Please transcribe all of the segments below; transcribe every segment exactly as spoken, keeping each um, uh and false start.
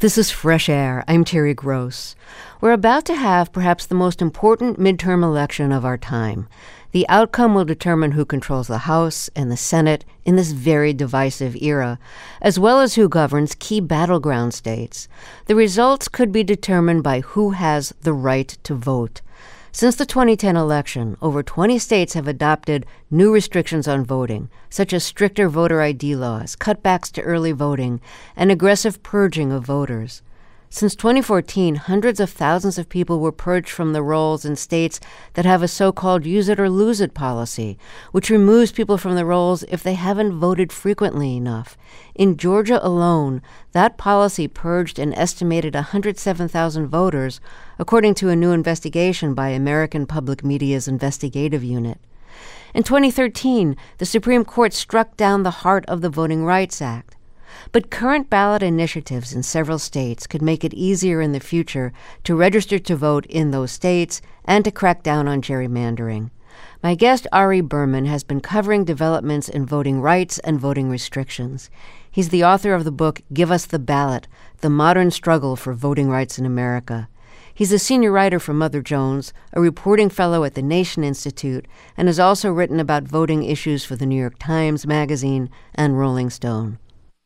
This is Fresh Air. I'm Terry Gross. We're about to have perhaps the most important midterm election of our time. The outcome will determine who controls the House and the Senate in this very divisive era, as well as who governs key battleground states. The results could be determined by who has the right to vote. Since the twenty ten election, over twenty states have adopted new restrictions on voting, such as stricter voter I D laws, cutbacks to early voting, and aggressive purging of voters. Since twenty fourteen, hundreds of thousands of people were purged from the rolls in states that have a so-called use it or lose it policy, which removes people from the rolls if they haven't voted frequently enough. In Georgia alone, that policy purged an estimated one hundred seven thousand voters, according to a new investigation by American Public Media's investigative unit. In twenty thirteen, the Supreme Court struck down the heart of the Voting Rights Act. But current ballot initiatives in several states could make it easier in the future to register to vote in those states and to crack down on gerrymandering. My guest, Ari Berman, has been covering developments in voting rights and voting restrictions. He's the author of the book, Give Us the Ballot, The Modern Struggle for Voting Rights in America. He's a senior writer for Mother Jones, a reporting fellow at the Nation Institute, and has also written about voting issues for the New York Times Magazine and Rolling Stone.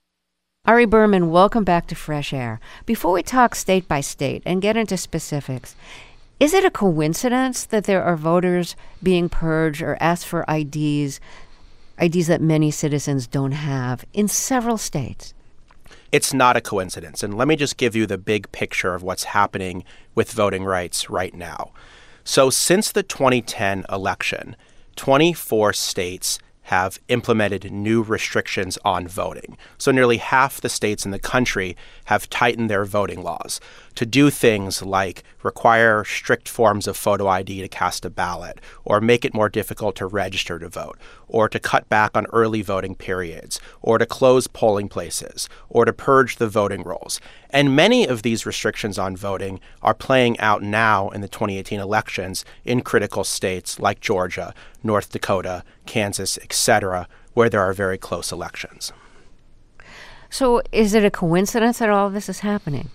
Ari Berman, welcome back to Fresh Air. Before we talk state by state and get into specifics, is it a coincidence that there are voters being purged or asked for I Ds, I Ds that many citizens don't have in several states? It's not a coincidence. And let me just give you the big picture of what's happening with voting rights right now. So since the twenty ten election, twenty-four states have implemented new restrictions on voting. So nearly half the states in the country have tightened their voting laws to do things like require strict forms of photo I D to cast a ballot, or make it more difficult to register to vote, or to cut back on early voting periods, or to close polling places, or to purge the voting rolls. And many of these restrictions on voting are playing out now in the twenty eighteen elections in critical states like Georgia, North Dakota, Kansas, et cetera, where there are very close elections. So is it a coincidence that all of this is happening?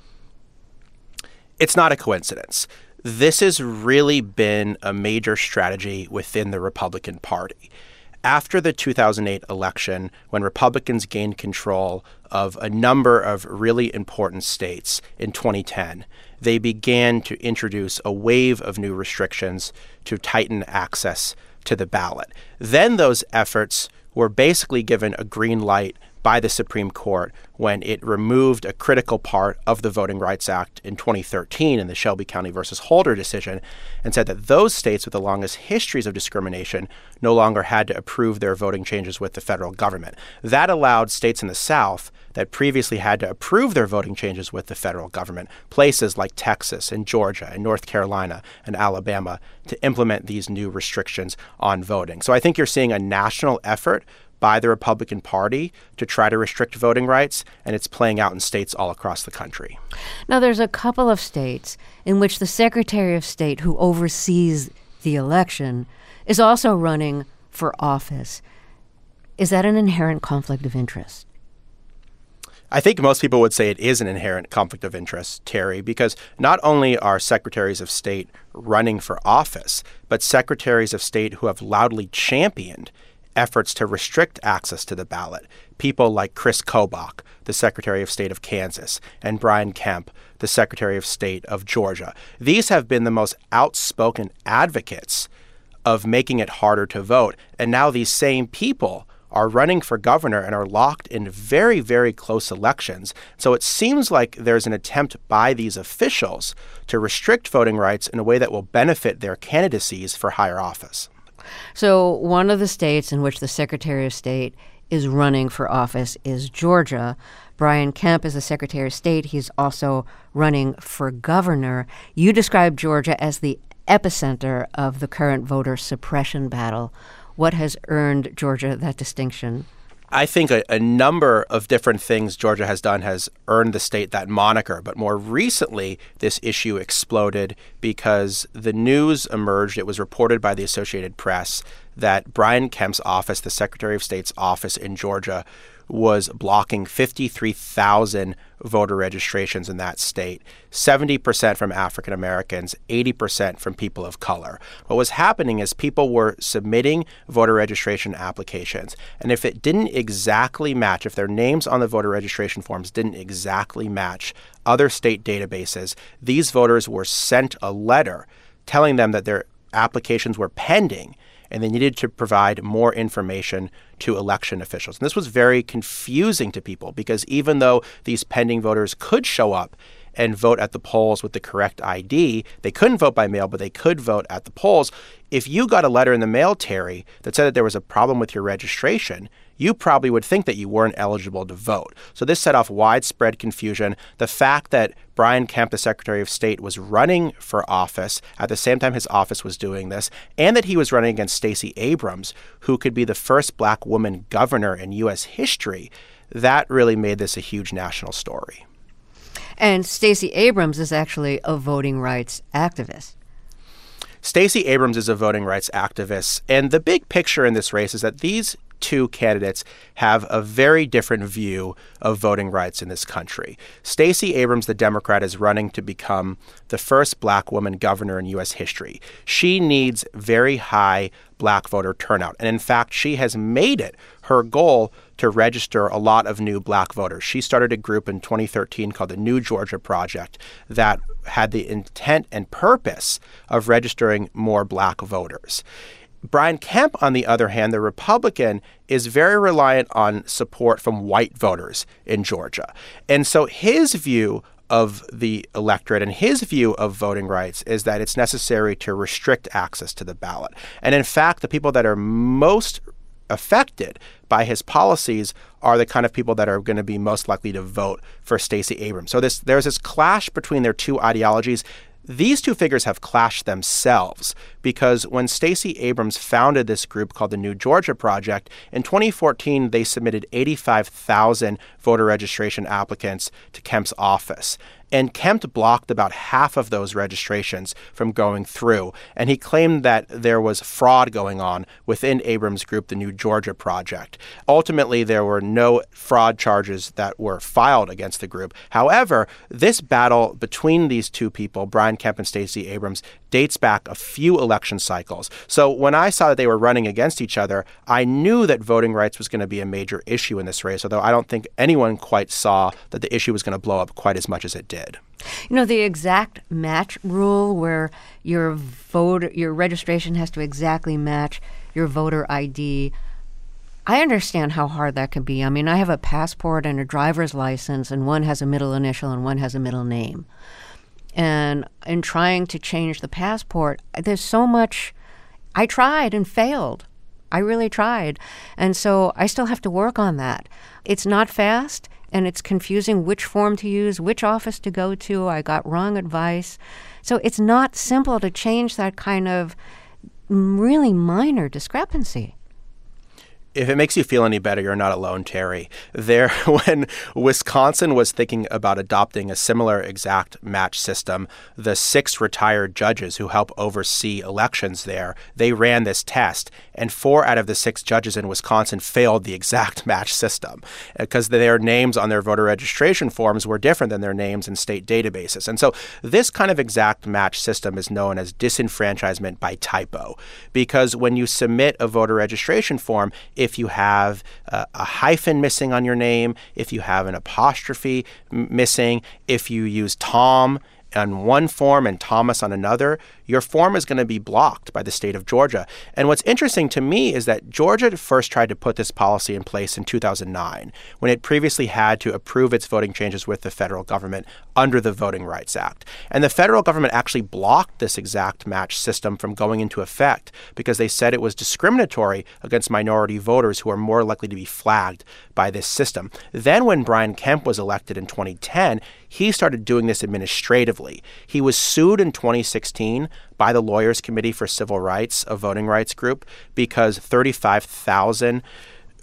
It's not a coincidence. This has really been a major strategy within the Republican Party. After the two thousand eight election, when Republicans gained control of a number of really important states in twenty ten, they began to introduce a wave of new restrictions to tighten access to the ballot. Then those efforts were basically given a green light by the Supreme Court when it removed a critical part of the Voting Rights Act in twenty thirteen in the Shelby County versus Holder decision, and said that those states with the longest histories of discrimination no longer had to approve their voting changes with the federal government. That allowed states in the South that previously had to approve their voting changes with the federal government, places like Texas and Georgia and North Carolina and Alabama, to implement these new restrictions on voting. So I think you're seeing a national effort by the Republican Party to try to restrict voting rights, and it's playing out in states all across the country. Now, there's a couple of states in which the Secretary of State who oversees the election is also running for office. Is that an inherent conflict of interest? I think most people would say it is an inherent conflict of interest, Terry, because not only are secretaries of state running for office, but secretaries of state who have loudly championed efforts to restrict access to the ballot. People like Chris Kobach, the Secretary of State of Kansas, and Brian Kemp, the Secretary of State of Georgia. These have been the most outspoken advocates of making it harder to vote. And now these same people are running for governor and are locked in very, very close elections. So it seems like there's an attempt by these officials to restrict voting rights in a way that will benefit their candidacies for higher office. So one of the states in which the Secretary of State is running for office is Georgia. Brian Kemp is the Secretary of State. He's also running for governor. You describe Georgia as the epicenter of the current voter suppression battle. What has earned Georgia that distinction? I think a, a number of different things Georgia has done has earned the state that moniker. But more recently, this issue exploded because the news emerged. It was reported by the Associated Press that Brian Kemp's office, the Secretary of State's office in Georgia, was blocking fifty-three thousand voter registrations in that state, seventy percent from African Americans, eighty percent from people of color. What was happening is people were submitting voter registration applications, and if it didn't exactly match, if their names on the voter registration forms didn't exactly match other state databases, these voters were sent a letter telling them that their applications were pending and they needed to provide more information to election officials. And this was very confusing to people because even though these pending voters could show up and vote at the polls with the correct I D, they couldn't vote by mail, but they could vote at the polls. If you got a letter in the mail, Terry, that said that there was a problem with your registration, you probably would think that you weren't eligible to vote. So this set off widespread confusion. The fact that Brian Kemp, the Secretary of State, was running for office at the same time his office was doing this, and that he was running against Stacey Abrams, who could be the first black woman governor in U S history, that really made this a huge national story. And Stacey Abrams is actually a voting rights activist. Stacey Abrams is a voting rights activist. And the big picture in this race is that these two candidates have a very different view of voting rights in this country. Stacey Abrams, the Democrat, is running to become the first black woman governor in U S history. She needs very high black voter turnout. And in fact, she has made it her goal to register a lot of new black voters. She started a group in twenty thirteen called the New Georgia Project that had the intent and purpose of registering more black voters. Brian Kemp, on the other hand, the Republican, is very reliant on support from white voters in Georgia. And so his view of the electorate and his view of voting rights is that it's necessary to restrict access to the ballot. And in fact, the people that are most affected by his policies are the kind of people that are going to be most likely to vote for Stacey Abrams. So this there's this clash between their two ideologies. These two figures have clashed themselves because when Stacey Abrams founded this group called the New Georgia Project, in twenty fourteen, they submitted eighty-five thousand voter registration applicants to Kemp's office. And Kemp blocked about half of those registrations from going through. And he claimed that there was fraud going on within Abrams' group, the New Georgia Project. Ultimately, there were no fraud charges that were filed against the group. However, this battle between these two people, Brian Kemp and Stacey Abrams, dates back a few election cycles. So when I saw that they were running against each other, I knew that voting rights was going to be a major issue in this race, although I don't think anyone quite saw that the issue was going to blow up quite as much as it did. You know, the exact match rule where your voter, your registration has to exactly match your voter I D. I understand how hard that can be. I mean, I have a passport and a driver's license, and one has a middle initial and one has a middle name. And in trying to change the passport, there's so much. I tried and failed. I really tried. And so I still have to work on that. It's not fast, and it's confusing which form to use, which office to go to. I got wrong advice. So it's not simple to change that kind of really minor discrepancy. If it makes you feel any better, you're not alone, Terry. There, when Wisconsin was thinking about adopting a similar exact match system, the six retired judges who help oversee elections there, they ran this test, and four out of the six judges in Wisconsin failed the exact match system because their names on their voter registration forms were different than their names in state databases. And so this kind of exact match system is known as disenfranchisement by typo, because when you submit a voter registration form, if you have uh, a hyphen missing on your name, if you have an apostrophe m- missing, if you use Tom on one form and Thomas on another, your form is going to be blocked by the state of Georgia. And what's interesting to me is that Georgia first tried to put this policy in place in two thousand nine, when it previously had to approve its voting changes with the federal government under the Voting Rights Act. And the federal government actually blocked this exact match system from going into effect because they said it was discriminatory against minority voters who are more likely to be flagged by this system. Then when Brian Kemp was elected in twenty ten, he started doing this administratively. He was sued in twenty sixteen by the Lawyers Committee for Civil Rights, a voting rights group, because thirty-five thousand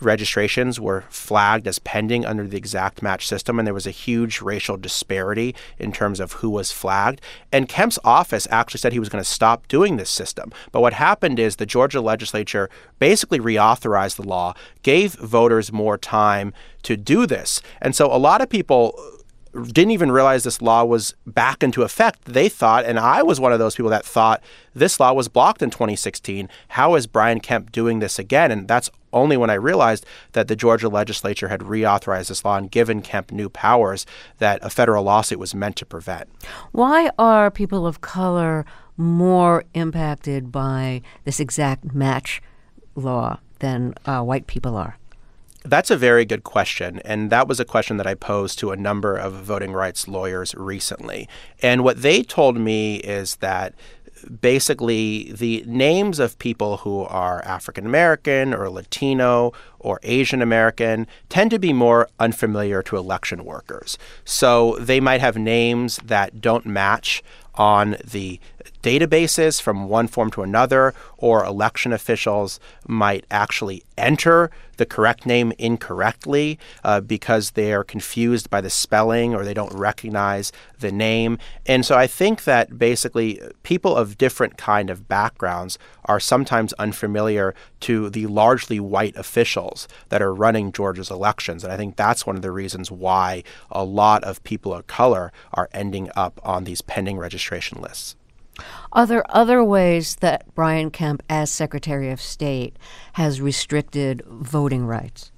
registrations were flagged as pending under the exact match system, and there was a huge racial disparity in terms of who was flagged. And Kemp's office actually said he was going to stop doing this system. But what happened is the Georgia legislature basically reauthorized the law, gave voters more time to do this. And so a lot of people didn't even realize this law was back into effect. They thought, and I was one of those people that thought, this law was blocked in twenty sixteen. How is Brian Kemp doing this again? And that's only when I realized that the Georgia legislature had reauthorized this law and given Kemp new powers that a federal lawsuit was meant to prevent. Why are people of color more impacted by this exact match law than uh, white people are? That's a very good question, and that was a question that I posed to a number of voting rights lawyers recently. And what they told me is that basically the names of people who are African American or Latino or Asian American tend to be more unfamiliar to election workers. So they might have names that don't match on the databases from one form to another, or election officials might actually enter the correct name incorrectly uh, because they are confused by the spelling or they don't recognize the name. And so I think that basically people of different kind of backgrounds are sometimes unfamiliar to the largely white officials that are running Georgia's elections. And I think that's one of the reasons why a lot of people of color are ending up on these pending registration lists. Are there other ways that Brian Kemp, as Secretary of State, has restricted voting rights?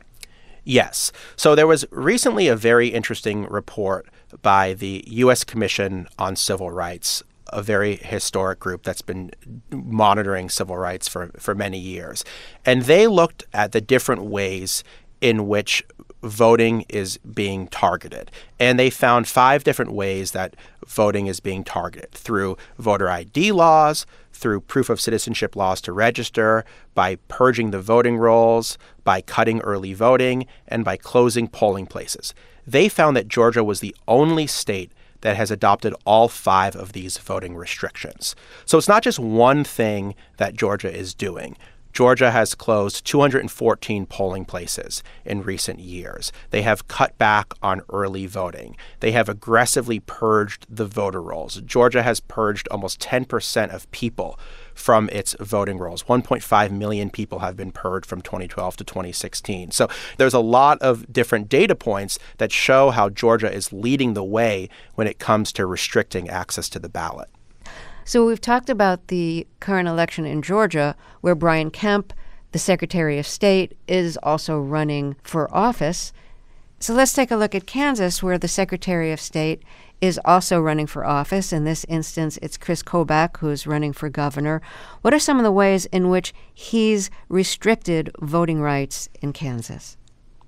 Yes. So there was recently a very interesting report by the U S Commission on Civil Rights, a very historic group that's been monitoring civil rights for, for many years. And they looked at the different ways in which voting is being targeted. And they found five different ways that voting is being targeted: through voter I D laws, through proof of citizenship laws to register, by purging the voting rolls, by cutting early voting, and by closing polling places. They found that Georgia was the only state that has adopted all five of these voting restrictions. So it's not just one thing that Georgia is doing. Georgia has closed two hundred fourteen polling places in recent years. They have cut back on early voting. They have aggressively purged the voter rolls. Georgia has purged almost ten percent of people from its voting rolls. one point five million people have been purged from twenty twelve to twenty sixteen. So there's a lot of different data points that show how Georgia is leading the way when it comes to restricting access to the ballot. So we've talked about the current election in Georgia, where Brian Kemp, the Secretary of State, is also running for office. So let's take a look at Kansas, where the Secretary of State is also running for office. In this instance, it's Chris Kobach, who's running for governor. What are some of the ways in which he's restricted voting rights in Kansas?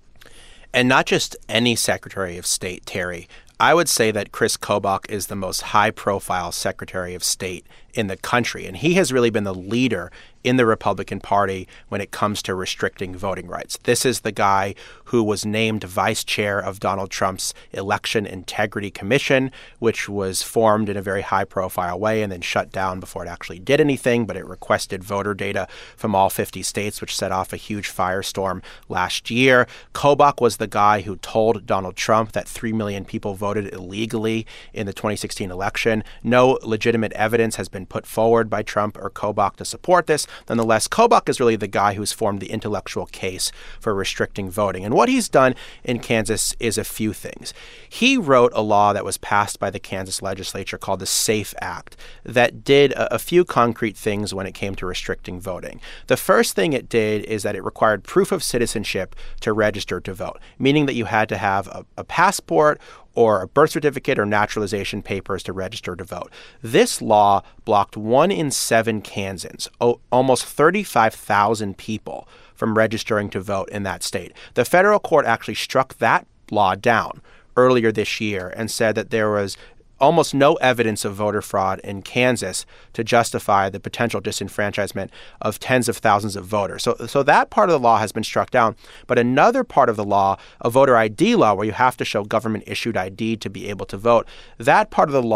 And not just any Secretary of State, Terry. I would say that Chris Kobach is the most high-profile Secretary of State in the country, and he has really been the leader in the Republican Party when it comes to restricting voting rights. This is the guy who was named vice chair of Donald Trump's Election Integrity Commission, which was formed in a very high-profile way and then shut down before it actually did anything, but it requested voter data from all fifty states, which set off a huge firestorm last year. Kobach was the guy who told Donald Trump that three million people voted illegally in the twenty sixteen election. No legitimate evidence has been put forward by Trump or Kobach to support this. Nonetheless, Kobach is really the guy who's formed the intellectual case for restricting voting. And what he's done in Kansas is a few things. He wrote a law that was passed by the Kansas legislature called the SAFE Act that did a, a few concrete things when it came to restricting voting. The first thing it did is that it required proof of citizenship to register to vote, meaning that you had to have a, a passport or a birth certificate or naturalization papers to register to vote. This law blocked one in seven Kansans, o- almost thirty-five thousand people, from registering to vote in that state. The federal court actually struck that law down earlier this year and said that there was almost no evidence of voter fraud in Kansas to justify the potential disenfranchisement of tens of thousands of voters. So, so that part of the law has been struck down. But another part of the law, a voter I D law, where you have to show government-issued I D to be able to vote, that part of the law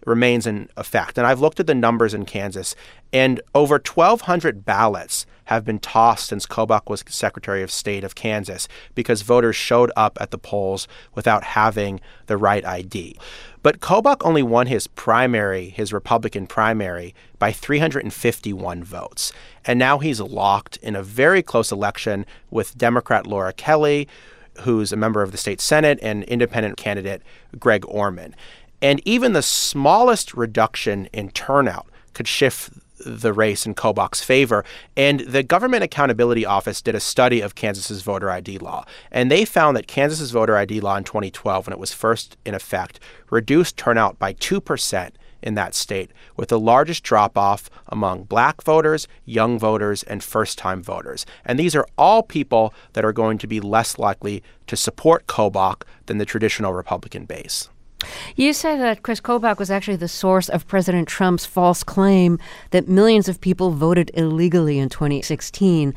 remains in effect. And I've looked at the numbers in Kansas, and over twelve hundred ballots have been tossed since Kobach was Secretary of State of Kansas because voters showed up at the polls without having the right I D. But Kobach only won his primary, his Republican primary, by three hundred fifty-one votes. And now he's locked in a very close election with Democrat Laura Kelly, who's a member of the state Senate, and independent candidate Greg Orman. And even the smallest reduction in turnout could shift the race in Kobach's favor. And the Government Accountability Office did a study of Kansas's voter I D law. And they found that Kansas's voter I D law in twenty twelve, when it was first in effect, reduced turnout by two percent in that state, with the largest drop-off among black voters, young voters, and first-time voters. And these are all people that are going to be less likely to support Kobach than the traditional Republican base. You said that Chris Kobach was actually the source of President Trump's false claim that millions of people voted illegally in twenty sixteen.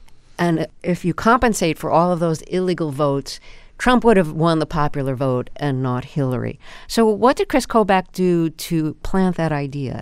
And if you compensate for all of those illegal votes, Trump would have won the popular vote and not Hillary. So what did Chris Kobach do to plant that idea?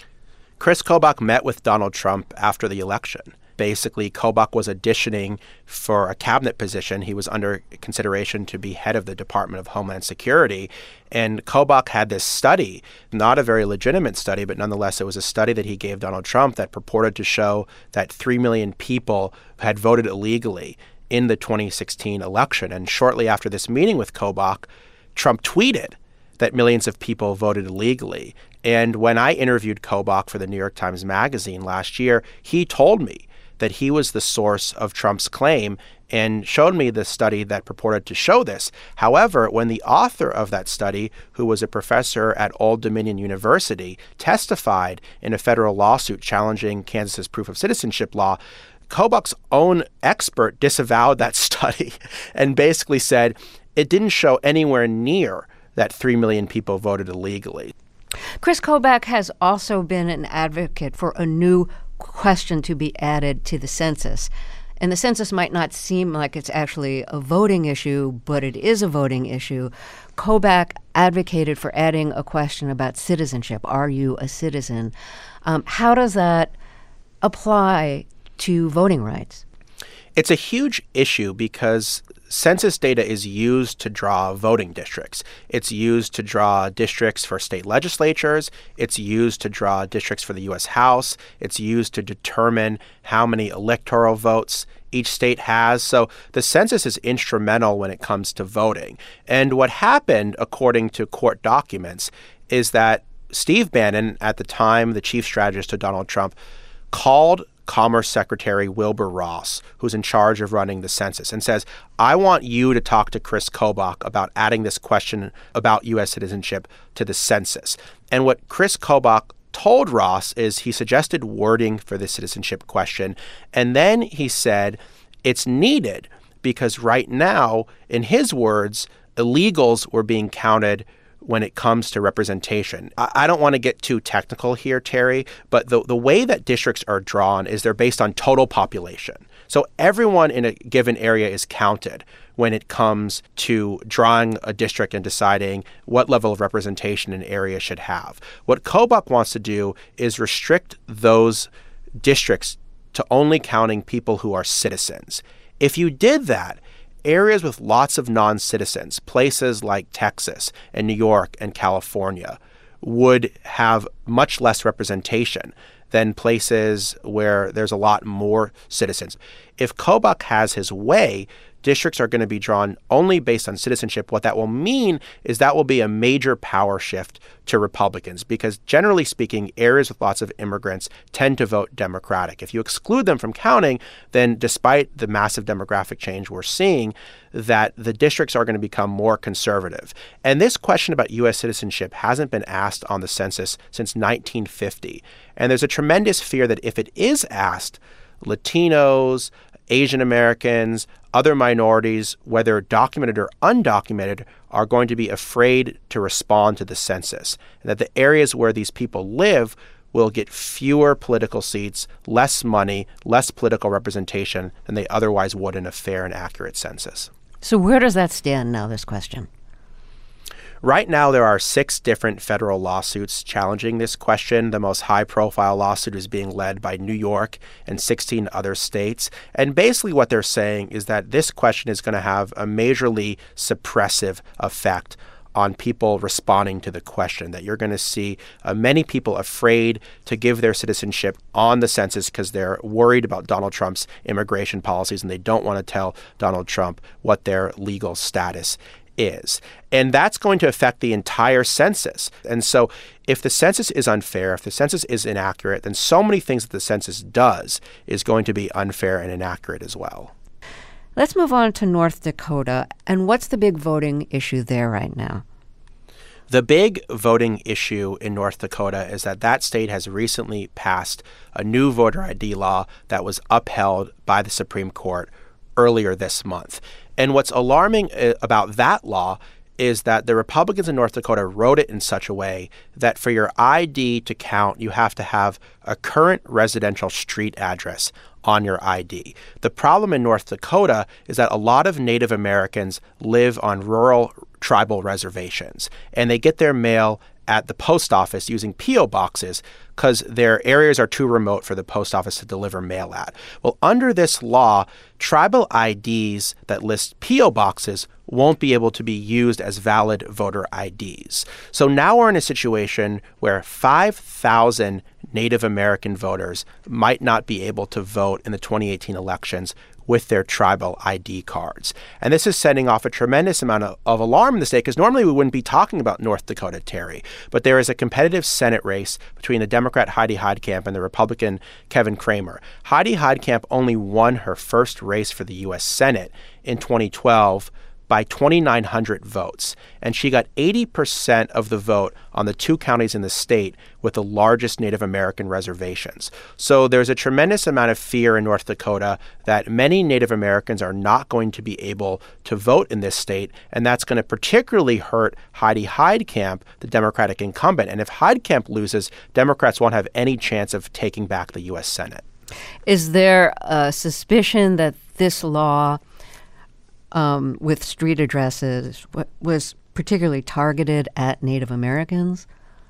Chris Kobach met with Donald Trump after the election. Basically, Kobach was auditioning for a cabinet position. He was under consideration to be head of the Department of Homeland Security. And Kobach had this study, not a very legitimate study, but nonetheless, it was a study that he gave Donald Trump that purported to show that three million people had voted illegally in the twenty sixteen election. And shortly after this meeting with Kobach, Trump tweeted that millions of people voted illegally. And when I interviewed Kobach for the New York Times Magazine last year, he told me that he was the source of Trump's claim and showed me the study that purported to show this. However, when the author of that study, who was a professor at Old Dominion University, testified in a federal lawsuit challenging Kansas's proof of citizenship law, Kobach's own expert disavowed that study and basically said it didn't show anywhere near that three million people voted illegally. Chris Kobach has also been an advocate for a new question to be added to the census. And the census might not seem like it's actually a voting issue, but it is a voting issue. Kobach advocated for adding a question about citizenship. Are you a citizen? Um, how does that apply to voting rights? It's a huge issue because census data is used to draw voting districts. It's used to draw districts for state legislatures. It's used to draw districts for the U S House. It's used to determine how many electoral votes each state has. So the census is instrumental when it comes to voting. And what happened, according to court documents, is that Steve Bannon, at the time the chief strategist to Donald Trump, called Commerce Secretary Wilbur Ross, who's in charge of running the census, and says, I want you to talk to Chris Kobach about adding this question about U S citizenship to the census. And what Chris Kobach told Ross is he suggested wording for the citizenship question. And then he said it's needed because right now, in his words, illegals were being counted when it comes to representation. I, I don't want to get too technical here, Terry, but the, the way that districts are drawn is they're based on total population. So everyone in a given area is counted when it comes to drawing a district and deciding what level of representation an area should have. What Kobach wants to do is restrict those districts to only counting people who are citizens. If you did that, areas with lots of non-citizens, places like Texas and New York and California, would have much less representation than places where there's a lot more citizens. If Kobach has his way, districts are going to be drawn only based on citizenship. What that will mean is that will be a major power shift to Republicans because, generally speaking, areas with lots of immigrants tend to vote Democratic. If you exclude them from counting, then despite the massive demographic change we're seeing, that the districts are going to become more conservative. And this question about U S citizenship hasn't been asked on the census since nineteen fifty. And there's a tremendous fear that if it is asked, Latinos, Asian Americans, other minorities, whether documented or undocumented, are going to be afraid to respond to the census, and that the areas where these people live will get fewer political seats, less money, less political representation than they otherwise would in a fair and accurate census. So where does that stand now, this question? Right now, there are six different federal lawsuits challenging this question. The most high-profile lawsuit is being led by New York and sixteen other states. And basically what they're saying is that this question is going to have a majorly suppressive effect on people responding to the question, that you're going to see uh, many people afraid to give their citizenship on the census because they're worried about Donald Trump's immigration policies and they don't want to tell Donald Trump what their legal status is. And that's going to affect the entire census. And so if the census is unfair, if the census is inaccurate, then so many things that the census does is going to be unfair and inaccurate as well. Let's move on to North Dakota. And what's the big voting issue there right now? The big voting issue in North Dakota is that that state has recently passed a new voter I D law that was upheld by the Supreme Court earlier this month. And what's alarming about that law is that the Republicans in North Dakota wrote it in such a way that for your I D to count, you have to have a current residential street address on your I D. The problem in North Dakota is that a lot of Native Americans live on rural tribal reservations, and they get their mail at the post office using P O boxes because their areas are too remote for the post office to deliver mail at. Well, under this law, tribal I Ds that list P O boxes won't be able to be used as valid voter I Ds. So now we're in a situation where five thousand Native American voters might not be able to vote in the twenty eighteen elections with their tribal I D cards. And this is setting off a tremendous amount of, of alarm in the state because normally we wouldn't be talking about North Dakota, Terry. But there is a competitive Senate race between the Democrat Heidi Heitkamp and the Republican Kevin Cramer. Heidi Heitkamp only won her first race for the U S Senate in twenty twelve by twenty-nine hundred votes. And she got eighty percent of the vote on the two counties in the state with the largest Native American reservations. So there's a tremendous amount of fear in North Dakota that many Native Americans are not going to be able to vote in this state, and that's going to particularly hurt Heidi Heitkamp, the Democratic incumbent. And if Heitkamp loses, Democrats won't have any chance of taking back the U S Senate. Is there a suspicion that this law Um, with street addresses was particularly targeted at Native Americans?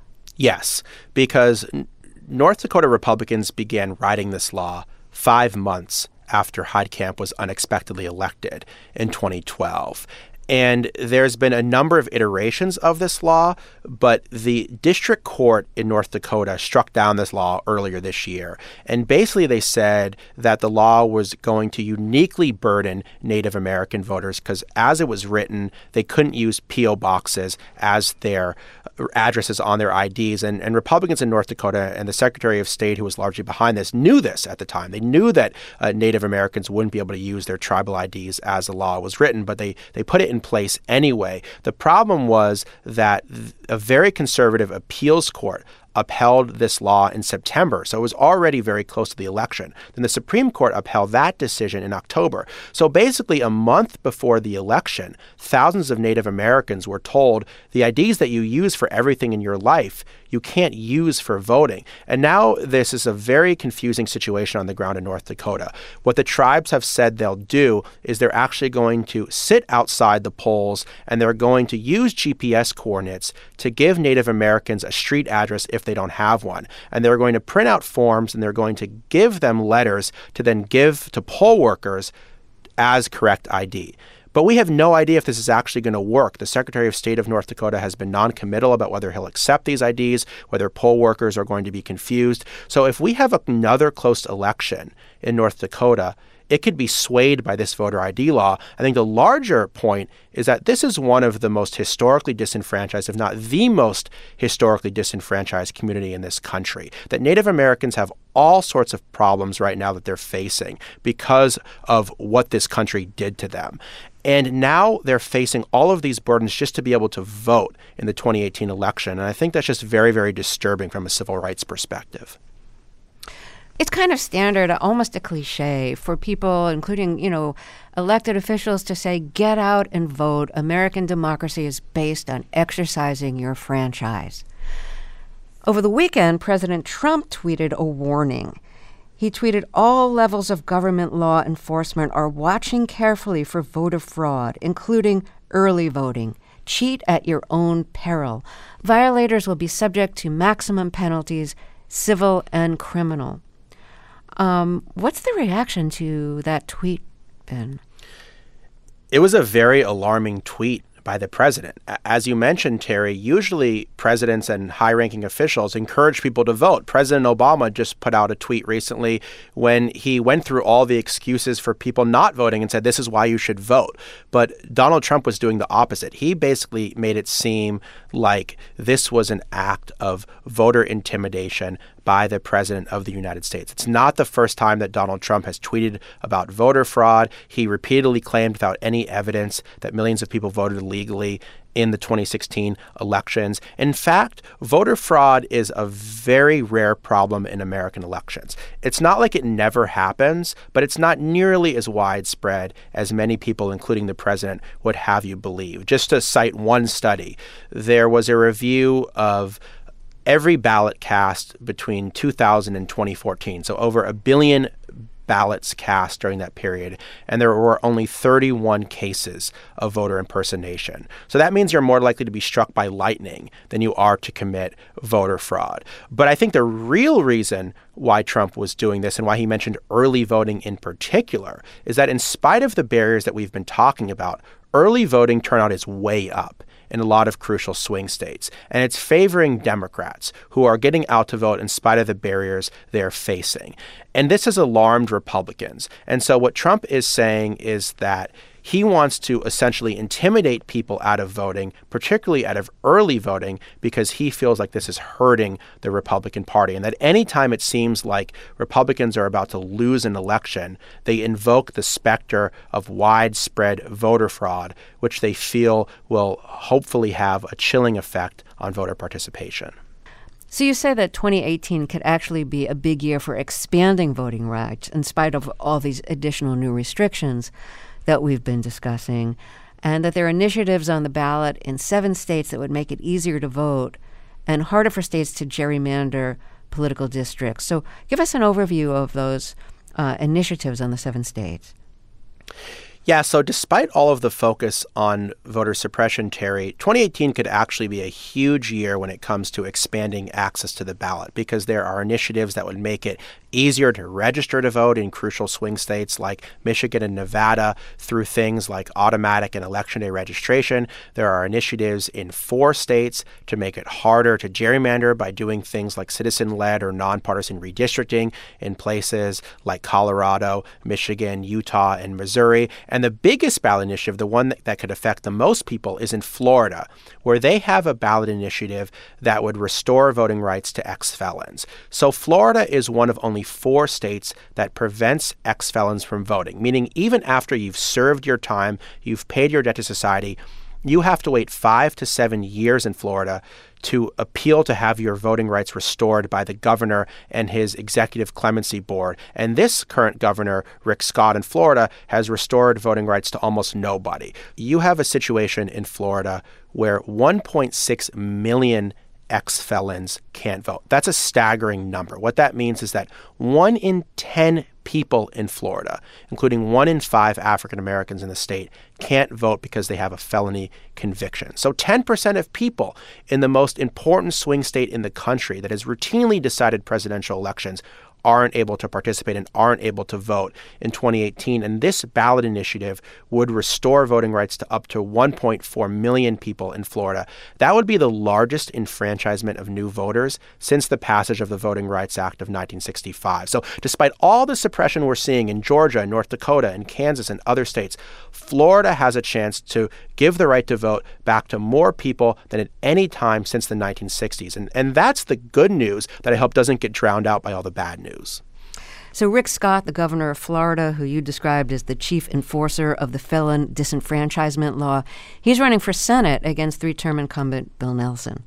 Yes, because North Dakota Republicans began writing this law five months after Heitkamp was unexpectedly elected in twenty twelve. And there's been a number of iterations of this law, but the district court in North Dakota struck down this law earlier this year. And basically they said that the law was going to uniquely burden Native American voters because as it was written, they couldn't use P O boxes as their addresses on their I Ds. And, and Republicans in North Dakota and the Secretary of State, who was largely behind this, knew this at the time. They knew that uh, Native Americans wouldn't be able to use their tribal I Ds as the law was written, but they, they put it in place anyway. The problem was that a very conservative appeals court upheld this law in September. So it was already very close to the election. Then the Supreme Court upheld that decision in October. So basically a month before the election, thousands of Native Americans were told the I Ds that you use for everything in your life, you can't use for voting. And now this is a very confusing situation on the ground in North Dakota. What the tribes have said they'll do is they're actually going to sit outside the polls and they're going to use G P S coordinates to give Native Americans a street address if they don't have one. And they're going to print out forms and they're going to give them letters to then give to poll workers as correct I D. But we have no idea if this is actually going to work. The Secretary of State of North Dakota has been non-committal about whether he'll accept these I Ds, whether poll workers are going to be confused. So if we have another close election in North Dakota, it could be swayed by this voter I D law. I think the larger point is that this is one of the most historically disenfranchised, if not the most historically disenfranchised community in this country. That Native Americans have all sorts of problems right now that they're facing because of what this country did to them. And now they're facing all of these burdens just to be able to vote in the twenty eighteen election. And I think that's just very, very disturbing from a civil rights perspective. It's kind of standard, almost a cliche for people, including, you know, elected officials to say, get out and vote. American democracy is based on exercising your franchise. Over the weekend, President Trump tweeted a warning. He tweeted, all levels of government law enforcement are watching carefully for voter fraud, including early voting, cheat at your own peril. Violators will be subject to maximum penalties, civil and criminal. Um, what's the reaction to that tweet, Ben? It was a very alarming tweet by the president. As you mentioned, Terry, usually presidents and high-ranking officials encourage people to vote. President Obama just put out a tweet recently when he went through all the excuses for people not voting and said, this is why you should vote. But Donald Trump was doing the opposite. He basically made it seem like this was an act of voter intimidation by the president of the United States. It's not the first time that Donald Trump has tweeted about voter fraud. He repeatedly claimed without any evidence that millions of people voted illegally in the twenty sixteen elections. In fact, voter fraud is a very rare problem in American elections. It's not like it never happens, but it's not nearly as widespread as many people, including the president, would have you believe. Just to cite one study, there was a review of every ballot cast between two thousand and twenty fourteen, so over a billion ballots cast during that period, and there were only thirty-one cases of voter impersonation. So that means you're more likely to be struck by lightning than you are to commit voter fraud. But I think the real reason why Trump was doing this and why he mentioned early voting in particular is that in spite of the barriers that we've been talking about, early voting turnout is way up in a lot of crucial swing states. And it's favoring Democrats who are getting out to vote in spite of the barriers they're facing. And this has alarmed Republicans. And so what Trump is saying is that he wants to essentially intimidate people out of voting, particularly out of early voting, because he feels like this is hurting the Republican Party. And that anytime it seems like Republicans are about to lose an election, they invoke the specter of widespread voter fraud, which they feel will hopefully have a chilling effect on voter participation. So you say that twenty eighteen could actually be a big year for expanding voting rights in spite of all these additional new restrictions that we've been discussing, and that there are initiatives on the ballot in seven states that would make it easier to vote and harder for states to gerrymander political districts. So give us an overview of those uh, initiatives on the seven states. Yeah, so despite all of the focus on voter suppression, Terry, twenty eighteen could actually be a huge year when it comes to expanding access to the ballot, because there are initiatives that would make it easier to register to vote in crucial swing states like Michigan and Nevada through things like automatic and election day registration. There are initiatives in four states to make it harder to gerrymander by doing things like citizen-led or nonpartisan redistricting in places like Colorado, Michigan, Utah, and Missouri. And the biggest ballot initiative, the one that, that could affect the most people, is in Florida, where they have a ballot initiative that would restore voting rights to ex-felons. So Florida is one of only four states that prevents ex-felons from voting, meaning even after you've served your time, you've paid your debt to society, you have to wait five to seven years in Florida to appeal to have your voting rights restored by the governor and his executive clemency board. And this current governor, Rick Scott in Florida, has restored voting rights to almost nobody. You have a situation in Florida where one point six million ex-felons can't vote. That's a staggering number. What that means is that one in ten people in Florida, including one in five African Americans in the state, can't vote because they have a felony conviction. So ten percent of people in the most important swing state in the country that has routinely decided presidential elections aren't able to participate and aren't able to vote in twenty eighteen. And this ballot initiative would restore voting rights to up to one point four million people in Florida. That would be the largest enfranchisement of new voters since the passage of the Voting Rights Act of nineteen sixty-five. So despite all the suppression we're seeing in Georgia, North Dakota, and Kansas and other states, Florida has a chance to give the right to vote back to more people than at any time since the nineteen sixties. And, and that's the good news that I hope doesn't get drowned out by all the bad news. So Rick Scott, the governor of Florida, who you described as the chief enforcer of the felon disenfranchisement law, he's running for Senate against three-term incumbent Bill Nelson.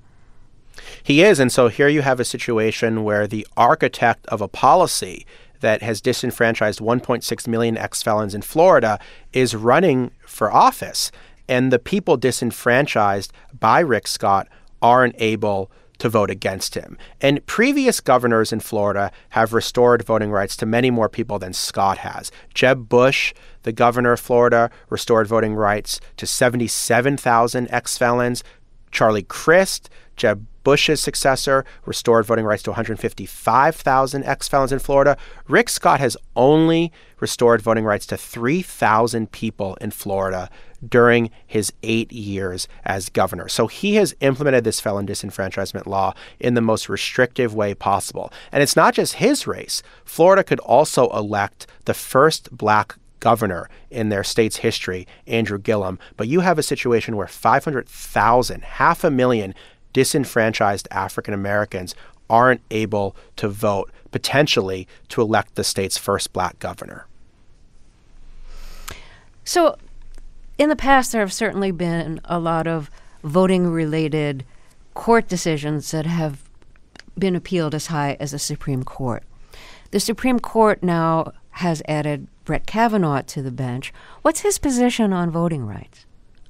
He is. And so here you have a situation where the architect of a policy that has disenfranchised one point six million ex-felons in Florida is running for office. And the people disenfranchised by Rick Scott aren't able to vote against him. And previous governors in Florida have restored voting rights to many more people than Scott has. Jeb Bush, the governor of Florida, restored voting rights to seventy-seven thousand ex-felons. Charlie Crist, Jeb Bush's successor, restored voting rights to one hundred fifty-five thousand ex-felons in Florida. Rick Scott has only restored voting rights to three thousand people in Florida during his eight years as governor. So he has implemented this felon disenfranchisement law in the most restrictive way possible. And it's not just his race. Florida could also elect the first black governor in their state's history, Andrew Gillum. But you have a situation where five hundred thousand, half a million disenfranchised African Americans aren't able to vote, potentially to elect the state's first black governor. So in the past, there have certainly been a lot of voting-related court decisions that have been appealed as high as the Supreme Court. The Supreme Court now has added Brett Kavanaugh to the bench. What's his position on voting rights?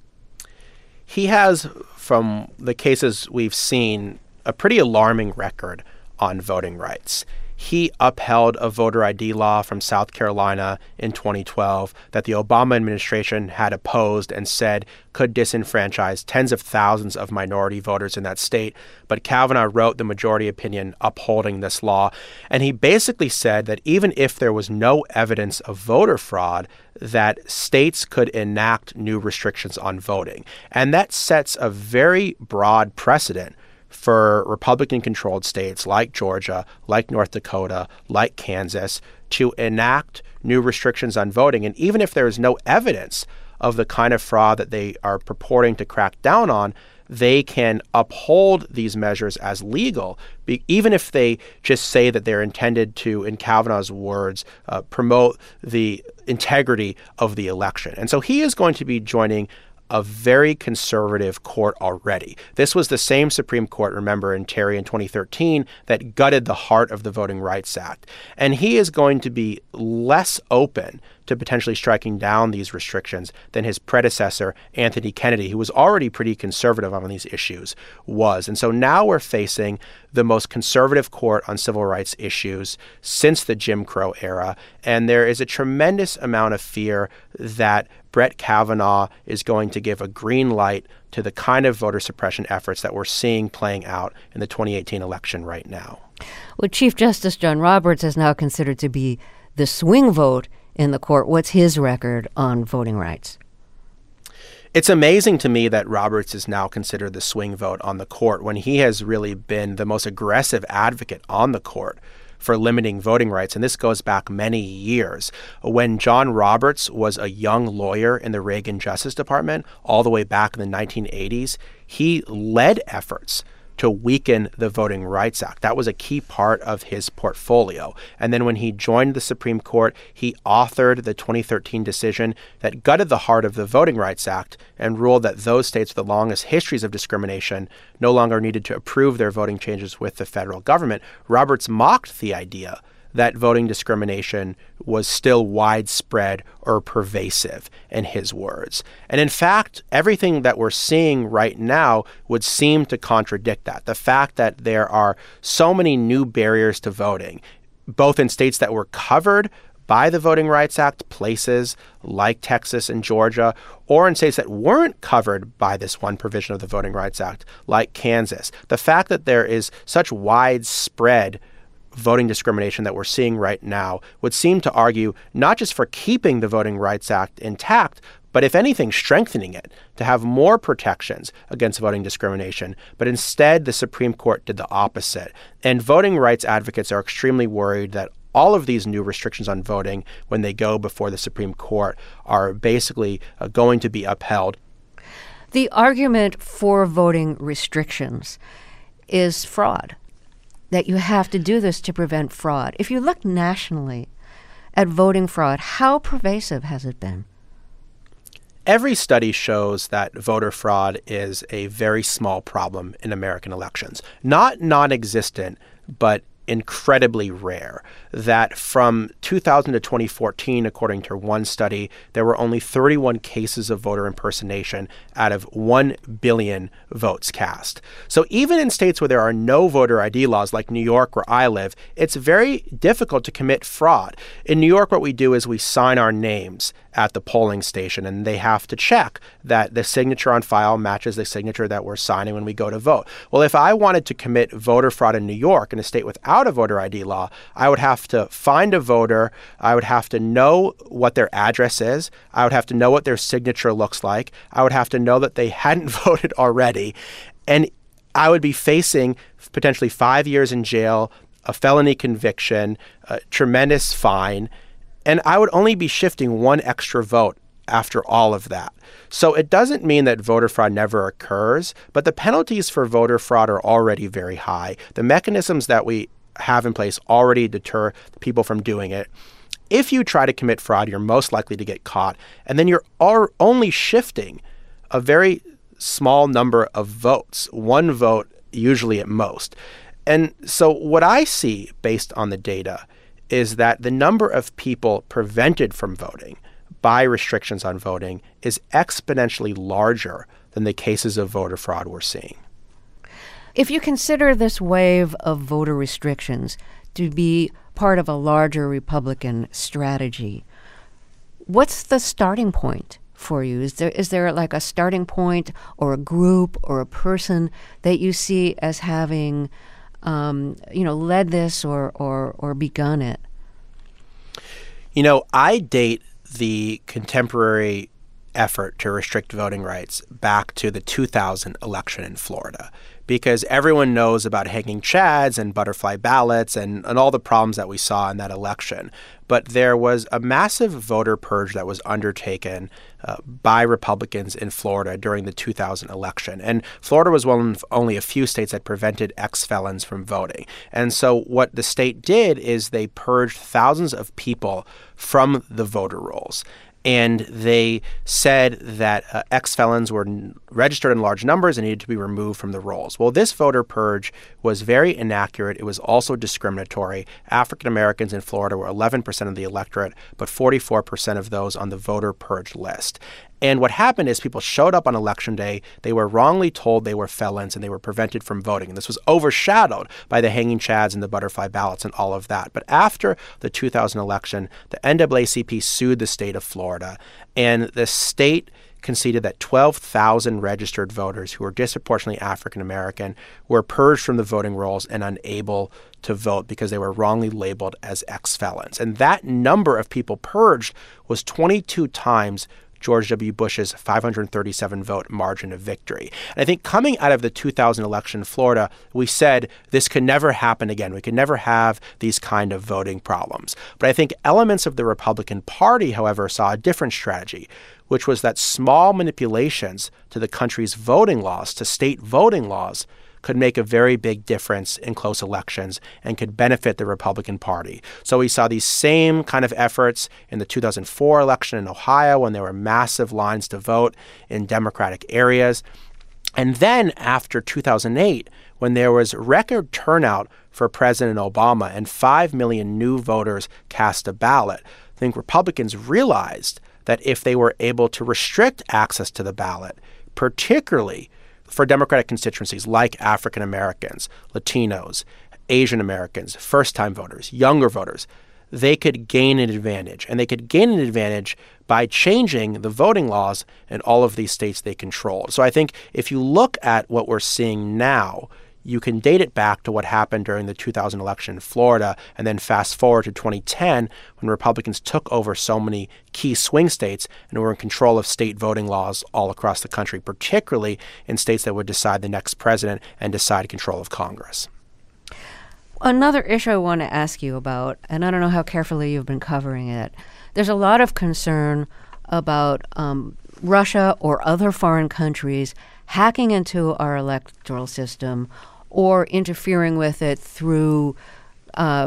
He has, from the cases we've seen, a pretty alarming record on voting rights. He upheld a voter I D law from South Carolina in twenty twelve that the Obama administration had opposed and said could disenfranchise tens of thousands of minority voters in that state. But Kavanaugh wrote the majority opinion upholding this law. And he basically said that even if there was no evidence of voter fraud, that states could enact new restrictions on voting. And that sets a very broad precedent for Republican-controlled states like Georgia, like North Dakota, like Kansas, to enact new restrictions on voting. And even if there is no evidence of the kind of fraud that they are purporting to crack down on, they can uphold these measures as legal, be, even if they just say that they're intended to, in Kavanaugh's words, uh, promote the integrity of the election. And so he is going to be joining a very conservative court already. This was the same Supreme Court, remember, in Terry in twenty thirteen that gutted the heart of the Voting Rights Act. And he is going to be less open to potentially striking down these restrictions than his predecessor, Anthony Kennedy, who was already pretty conservative on these issues, was. And so now we're facing the most conservative court on civil rights issues since the Jim Crow era. And there is a tremendous amount of fear that Brett Kavanaugh is going to give a green light to the kind of voter suppression efforts that we're seeing playing out in the twenty eighteen election right now. Well, Chief Justice John Roberts is now considered to be the swing vote in the court. What's his record on voting rights? It's amazing to me that Roberts is now considered the swing vote on the court when he has really been the most aggressive advocate on the court for limiting voting rights. And this goes back many years. When John Roberts was a young lawyer in the Reagan Justice Department, all the way back in the nineteen eighties, he led efforts to weaken the Voting Rights Act. That was a key part of his portfolio. And then when he joined the Supreme Court, he authored the twenty thirteen decision that gutted the heart of the Voting Rights Act and ruled that those states with the longest histories of discrimination no longer needed to approve their voting changes with the federal government. Roberts mocked the idea that voting discrimination was still widespread or pervasive, in his words. And in fact, everything that we're seeing right now would seem to contradict that. The fact that there are so many new barriers to voting, both in states that were covered by the Voting Rights Act, places like Texas and Georgia, or in states that weren't covered by this one provision of the Voting Rights Act, like Kansas. The fact that there is such widespread voting discrimination that we're seeing right now would seem to argue not just for keeping the Voting Rights Act intact, but if anything, strengthening it to have more protections against voting discrimination. But instead, the Supreme Court did the opposite. And voting rights advocates are extremely worried that all of these new restrictions on voting, when they go before the Supreme Court, are basically uh, going to be upheld. The argument for voting restrictions is fraud, that you have to do this to prevent fraud. If you look nationally at voting fraud, how pervasive has it been? Every study shows that voter fraud is a very small problem in American elections. Not non-existent, but incredibly rare, that from two thousand to twenty fourteen, according to one study, there were only thirty-one cases of voter impersonation out of one billion votes cast. So even in states where there are no voter I D laws, like New York where I live, it's very difficult to commit fraud. In New York, what we do is we sign our names at the polling station, and they have to check that the signature on file matches the signature that we're signing when we go to vote. Well, if I wanted to commit voter fraud in New York, in a state without a voter I D law, I would have to find a voter, I would have to know what their address is, I would have to know what their signature looks like, I would have to know that they hadn't voted already, and I would be facing potentially five years in jail, a felony conviction, a tremendous fine, and I would only be shifting one extra vote after all of that. So it doesn't mean that voter fraud never occurs, but the penalties for voter fraud are already very high. The mechanisms that we have in place already deter people from doing it. If you try to commit fraud, you're most likely to get caught, and then you're only shifting a very small number of votes, one vote usually at most. And so what I see based on the data is that the number of people prevented from voting by restrictions on voting is exponentially larger than the cases of voter fraud we're seeing. If you consider this wave of voter restrictions to be part of a larger Republican strategy, what's the starting point for you? Is there is there like a starting point or a group or a person that you see as having Um, you know, led this or, or or begun it? You know, I date the contemporary effort to restrict voting rights back to the two thousand election in Florida, because everyone knows about hanging chads and butterfly ballots and, and all the problems that we saw in that election. But there was a massive voter purge that was undertaken uh, by Republicans in Florida during the two thousand election. And Florida was one of only a few states that prevented ex-felons from voting. And so what the state did is they purged thousands of people from the voter rolls. And they said that uh, ex-felons were n- registered in large numbers and needed to be removed from the rolls. Well, this voter purge was very inaccurate. It was also discriminatory. African Americans in Florida were eleven percent of the electorate, but forty-four percent of those on the voter purge list. And what happened is people showed up on Election Day. They were wrongly told they were felons and they were prevented from voting. And this was overshadowed by the hanging chads and the butterfly ballots and all of that. But after the two thousand election, the N double A C P sued the state of Florida, and the state conceded that twelve thousand registered voters who were disproportionately African American were purged from the voting rolls and unable to vote because they were wrongly labeled as ex-felons. And that number of people purged was twenty-two times George W. Bush's five hundred thirty-seven vote margin of victory. And I think coming out of the two thousand election in Florida, we said this could never happen again. We could never have these kind of voting problems. But I think elements of the Republican Party, however, saw a different strategy, which was that small manipulations to the country's voting laws, to state voting laws, could make a very big difference in close elections and could benefit the Republican Party. So we saw these same kind of efforts in the two thousand four election in Ohio when there were massive lines to vote in Democratic areas. And then after two thousand eight, when there was record turnout for President Obama and five million new voters cast a ballot, I think Republicans realized that if they were able to restrict access to the ballot, particularly for Democratic constituencies like African Americans, Latinos, Asian Americans, first-time voters, younger voters, they could gain an advantage. And they could gain an advantage by changing the voting laws in all of these states they controlled. So I think if you look at what we're seeing now, you can date it back to what happened during the two thousand election in Florida, and then fast forward to twenty ten when Republicans took over so many key swing states and were in control of state voting laws all across the country, particularly in states that would decide the next president and decide control of Congress. Another issue I want to ask you about, and I don't know how carefully you've been covering it, there's a lot of concern about um, Russia or other foreign countries hacking into our electoral system or interfering with it through uh,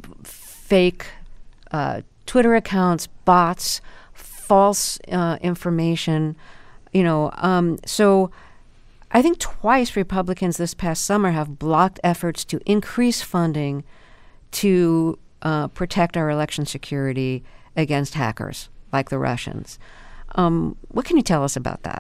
fake uh, Twitter accounts, bots, false uh, information. You know, um, so I think twice Republicans this past summer have blocked efforts to increase funding to uh, protect our election security against hackers like the Russians. Um, what can you tell us about that?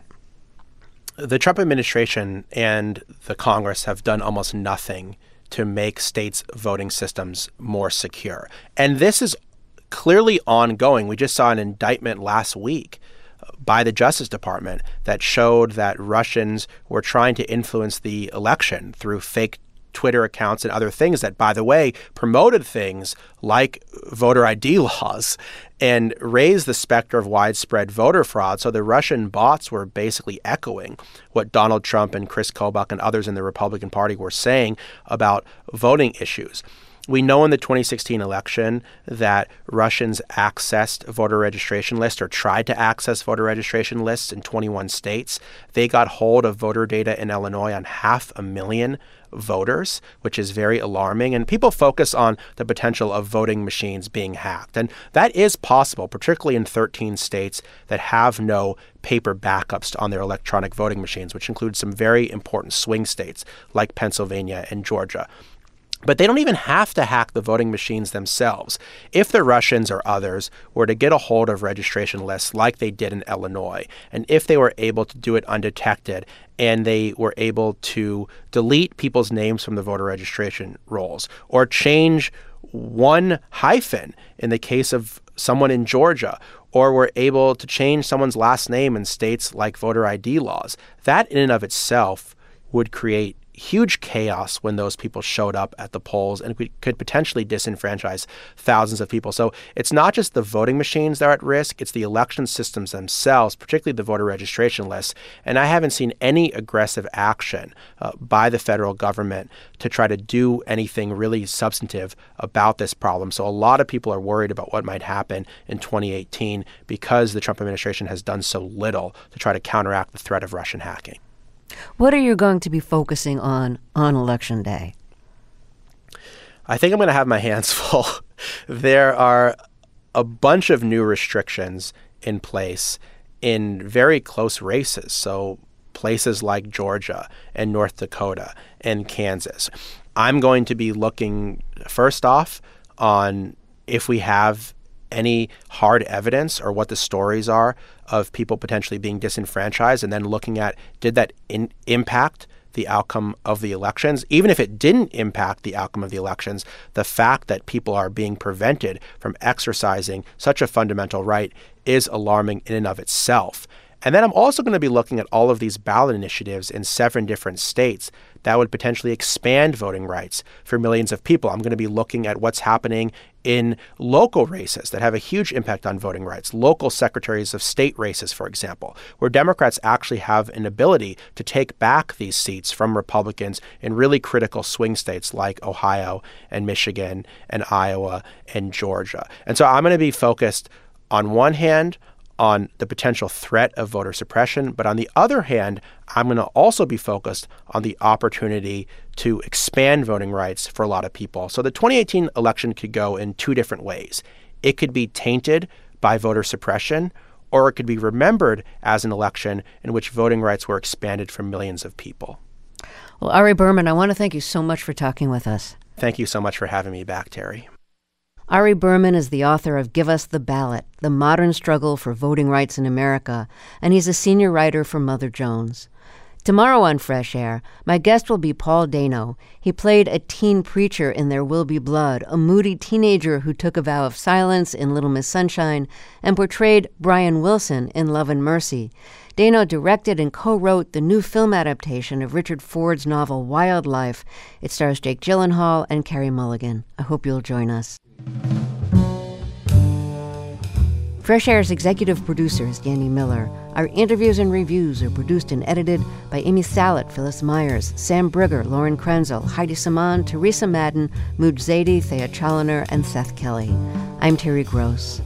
The Trump administration and the Congress have done almost nothing to make states' voting systems more secure. And this is clearly ongoing. We just saw an indictment last week by the Justice Department that showed that Russians were trying to influence the election through fake Twitter accounts and other things that, by the way, promoted things like voter I D laws and raised the specter of widespread voter fraud. So the Russian bots were basically echoing what Donald Trump and Chris Kobach and others in the Republican Party were saying about voting issues. We know in the twenty sixteen election that Russians accessed voter registration lists or tried to access voter registration lists in twenty-one states. They got hold of voter data in Illinois on half a million voters, which is very alarming. And people focus on the potential of voting machines being hacked. And that is possible, particularly in thirteen states that have no paper backups on their electronic voting machines, which includes some very important swing states like Pennsylvania and Georgia. But they don't even have to hack the voting machines themselves. If the Russians or others were to get a hold of registration lists like they did in Illinois, and if they were able to do it undetected, and they were able to delete people's names from the voter registration rolls, or change one hyphen in the case of someone in Georgia, or were able to change someone's last name in states like voter I D laws, that in and of itself would create huge chaos when those people showed up at the polls, and we could potentially disenfranchise thousands of people. So it's not just the voting machines that are at risk, it's the election systems themselves, particularly the voter registration lists. And I haven't seen any aggressive action uh, by the federal government to try to do anything really substantive about this problem. So a lot of people are worried about what might happen in twenty eighteen because the Trump administration has done so little to try to counteract the threat of Russian hacking. What are you going to be focusing on on Election Day? I think I'm going to have my hands full. There are a bunch of new restrictions in place in very close races. So places like Georgia and North Dakota and Kansas. I'm going to be looking first off on if we have any hard evidence or what the stories are of people potentially being disenfranchised, and then looking at did that in, impact the outcome of the elections. Even if it didn't impact the outcome of the elections, the fact that people are being prevented from exercising such a fundamental right is alarming in and of itself. And then I'm also going to be looking at all of these ballot initiatives in seven different states that would potentially expand voting rights for millions of people. I'm going to be looking at what's happening in local races that have a huge impact on voting rights, local secretaries of state races, for example, where Democrats actually have an ability to take back these seats from Republicans in really critical swing states like Ohio and Michigan and Iowa and Georgia. And so I'm going to be focused on one hand on the potential threat of voter suppression, but on the other hand, I'm going to also be focused on the opportunity to expand voting rights for a lot of people. So the twenty eighteen election could go in two different ways. It could be tainted by voter suppression, or it could be remembered as an election in which voting rights were expanded for millions of people. Well, Ari Berman, I want to thank you so much for talking with us. Thank you so much for having me back, Terry. Ari Berman is the author of Give Us the Ballot, The Modern Struggle for Voting Rights in America, and he's a senior writer for Mother Jones. Tomorrow on Fresh Air, my guest will be Paul Dano. He played a teen preacher in There Will Be Blood, a moody teenager who took a vow of silence in Little Miss Sunshine, and portrayed Brian Wilson in Love and Mercy. Dano directed and co-wrote the new film adaptation of Richard Ford's novel Wildlife. It stars Jake Gyllenhaal and Carey Mulligan. I hope you'll join us. Fresh Air's executive producer is Danny Miller. Our interviews and reviews are produced and edited by Amy Salet, Phyllis Myers, Sam Brigger, Lauren Krenzel, Heidi Saman, Teresa Madden, Mooj Zadie, Thea Chaloner, and Seth Kelly. I'm Terry Gross.